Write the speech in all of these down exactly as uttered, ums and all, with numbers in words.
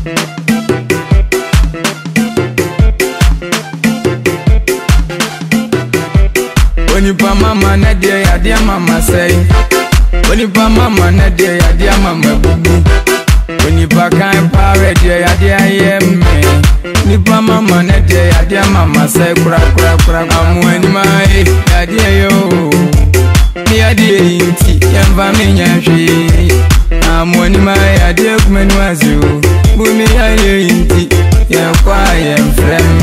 When you pa mama na dear ya dear mama say. When you pa mama na dear ya dear mama bubu. When you pa kind power dear ya dear yeah me. Ni pa mama na dear ya dear mama say kura kura kura. I'm when my ya dear yo. Me ya dear inti yamba me nyashi. I'm when my ya dear kumen wazu. Bumi ya dear inti ya kwa ya friend.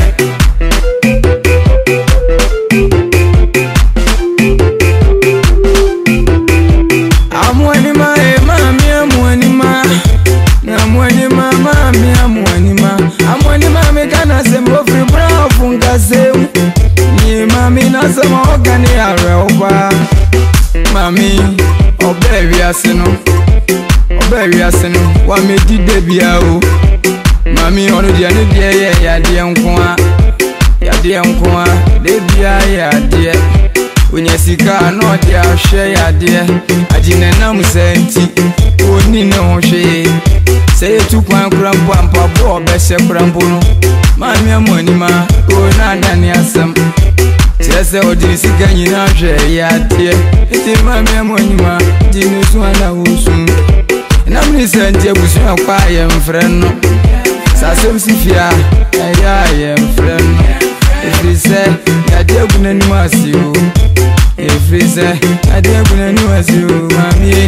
Some organic areoba, Mammy, or baby asino, or baby asino, what made you debut? Mammy, on the other day, ya dear uncle, ya dear uncle, debut, ya dear. When you see car, not dear, share ya dear. I didn't know senti, only no she. Say two point grandpa, papa, best grandpa. Mammy, money, ma, go not any some. Yes, I would see Ganyan yet. It's in my memory, Dinus one house. And I'm listening to you, quiet friend. Sassam Sifia, I am friend. If he said, I dare wouldn't was you. If he said, I dare wouldn't was you, Mammy.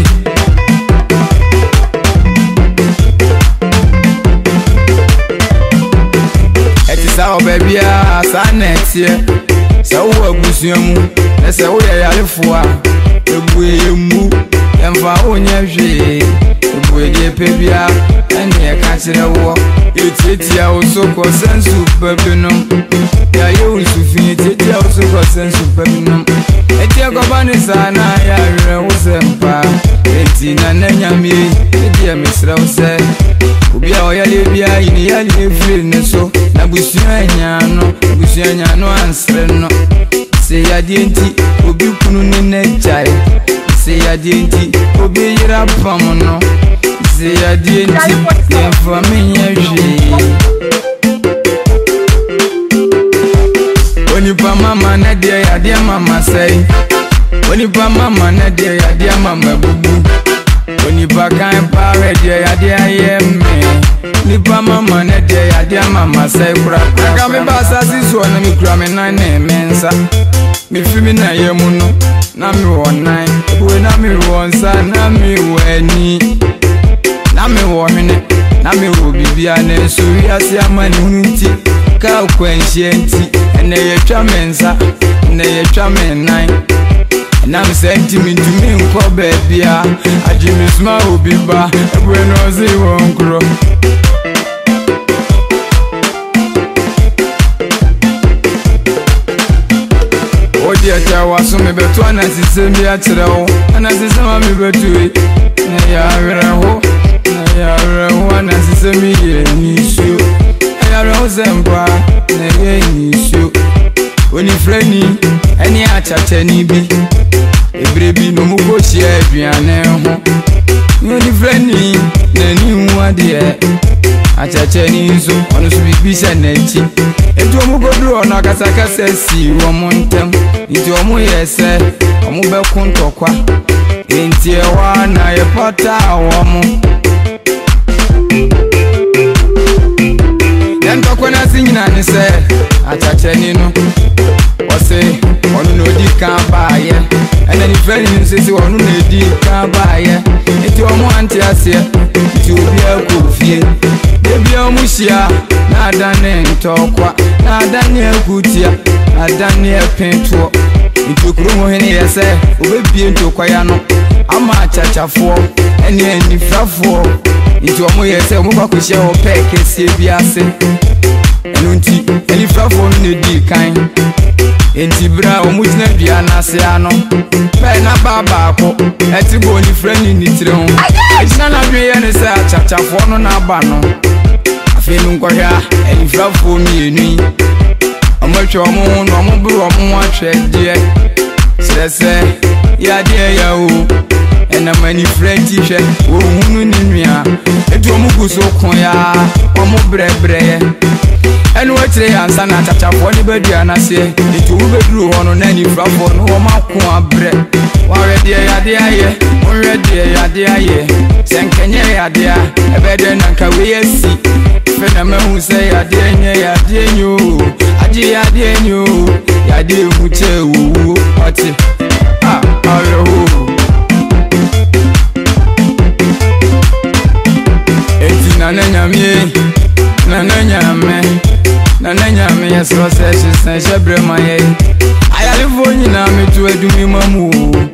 It is our baby, son next year. So what was you? That's a way I live for. The way you move, and for only a day, the way you pay up, and you can't see the war. It's it, I also concern superbinum. Yeah, you will finish it, I also concern superbinum. It's your governess, and I was empire. Eighteen and then Yami, dear Miss Rose. Ubi oya lebia ini ya lebri neso na busuanya no busuanya no answer no se ya dienti obi kunu ne nejai se ya dienti obi yira pam no se ya dienti e famenya hwe Oni pa mama na dia ya dia mama say Oni pa mama na dia ya dia mama bubu When you back and power, dear, dear, yeah, me. Nipa mama, ne dear, dear, mama, say, Cram me bass, this one, and me cramming nine mensa. Me feeling a yamuno, Nami one nine, when I'm one son, Nami weni. Nami one minute, Nami will be an so we are see a man unity, cow quenchienti, and they chamensa, and they chamen nine. And I'm sending to me, poor baby. I Jimmy Small will be back when I was a won't grow. Oh, dear, I was so maybe two and I see me at all, and I see some of me go to it. I are one as is a million issue. I are Zemba, an issue. When you friendly, any achatani be. Every no more share piano. You friendly, then you are dear. Achachani so on sweet beach and netty. And to go do on Nakasaka says, see one mountain. Into a more yes, a mobile contokwa. In tier one, I a potter woman. Then talk when I sing and say, Achachani no. Say, on no di can't buy it. And then if any says you on no di can't buy it. It's your monty as here. It will be a good feel. Baby, I'm Musia. Not done in talk. Not done near Gutia. Not done near Pinto. It took room in here, say, will be into Quayano. I'm a chacha for any any fluff for. Into a more say, Mubakusha or peck, C B S. And unti, any fluff on the D kind. Enti bra omujina bia na se ano pe na baba ko eti go ni friend ni tire ho ejina na dwe ye ne se achachafo no na ba no afenu nkohwa enifrafo mi enu omotwe omo no omo bru omo atwe die sese ya die ya o ena mani frenti hwe wo hunu ni nua edu omugu so kon ya omu brebre enu wetre ansa na tatafo ni badua na se etu wo beduru ho no na ni frafo no wo makon abre wa rede ya de aye wo rede ya de aye senkenye ya de a ebede na nka we asi fe na mahu se ya de nye ya de nyo aji ya de nyo ya de mu che wo ati ah ayo eti na na nyame na na nyame na na nyame yeso se se se brema ye ayalefo nyina metu adumi mamu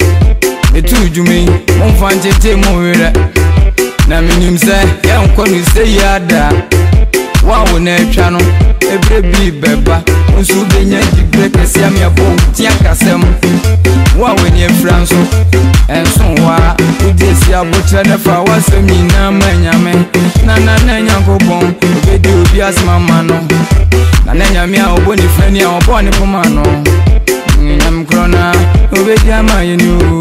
metu adumi monfa ntete mo were na menim se ye nko no se yada wa wo na atwa no ebre bi beba onsu benya digre kese am yabo tia kasem wa wo ni franso enso wa udesi abotre na fa wasem nyina manyame na na na nyankopon obedi obi asmama no na na nyame a oboni frani a oboni poma no nyam krona obedi amaye no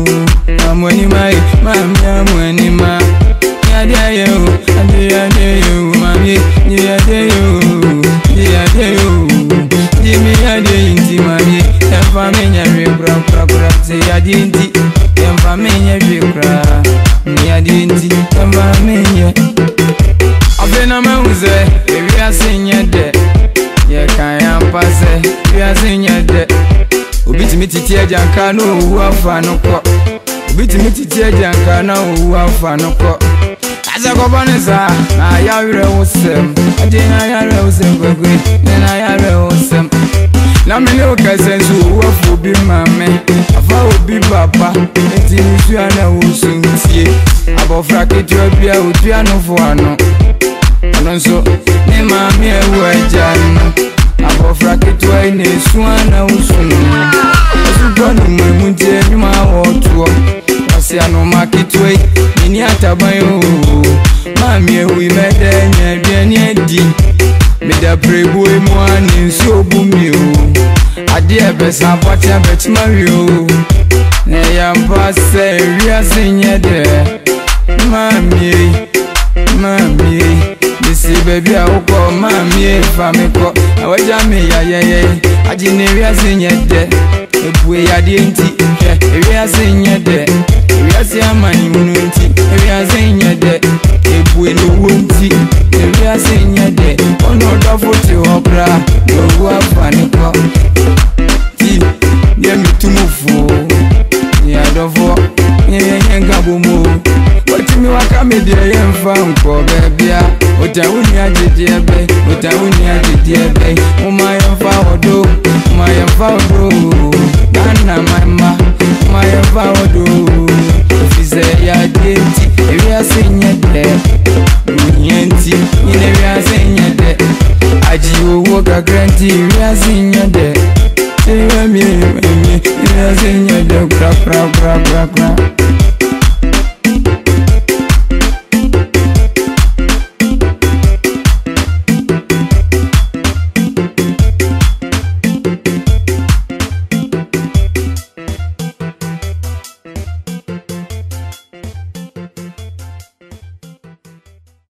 amoni mai mami amoni ma ya de yo ade ya de yo mami ya de yo ya de yo dimi ya de inti mami ya famenya re bra bra bra se ya de inti ya famenya re bra ya de inti ya famenya abena mauze ewi asenye de ye kan ya pase ewi asenye de obiti mititi ajanka no wu afa no ko obiti mititi ajanka na wu afa no ko Azakobaneza na yare wosem adina yare wosem gwegwe na yare wosem na me no kasensu wofu bi mame afa obi papa enti nisu ana wosuntie abofra ketua bia otua no fo ano anonso ne mame ewu ajano abofra ketua ne su ana wosunu asubanu memuntie nyuma wotuo wasi ano makitwe ni atabayo mami ewi medenya biani edi meda prebu emu ani nso bumi o ade ebesa pati abetima wi o na yampa se wiase nyede mami mami bisi baby a uko mami fa me ko awaja me ya ye aji ne wiase nyede ebu ya de nti hwe wiase nyede wiase amani munu nti wiase nyede ebu no wonti wiase nyede ono dofo ti okra no afani ko ti ye mitumufu ya dofo ye ye ngabomo otimi wakame de ye mfa nko bebia otawuni agede ebe otawuni agede ebe uma ye mfa odo uma ye mfa odo na mama uma ye mfa odo ofise ya denti wiase nyede Yenti, yine wiase nyede aji owo gagranti wiase nyede Ewa mi, mi, wiase nyede Kra, kra, kra, kra, kra